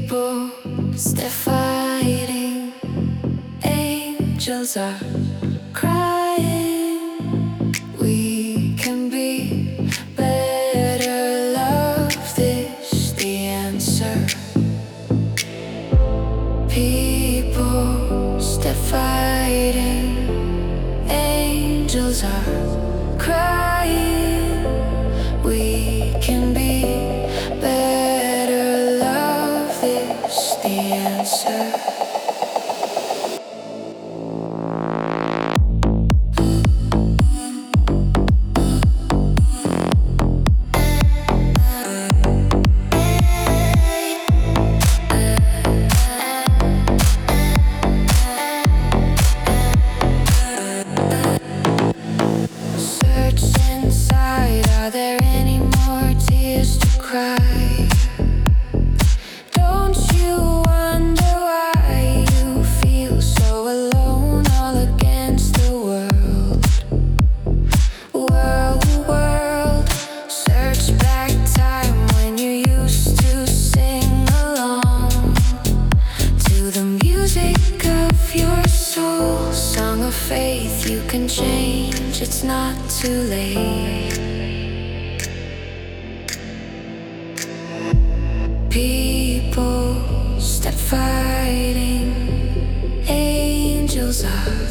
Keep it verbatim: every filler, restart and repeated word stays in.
People, they're fighting. Angels are crying. We can be better. Love is the answer. People, they're fighting. Angels are crying. We can be better. Love is the answer. Search inside, are there any more tears to cry? Don't you wonder why you feel so alone, all against the world? World, world, search back time when you used to sing along to the music of your soul. Song of faith, you can change, it's not too late. People, stop fighting. Angels are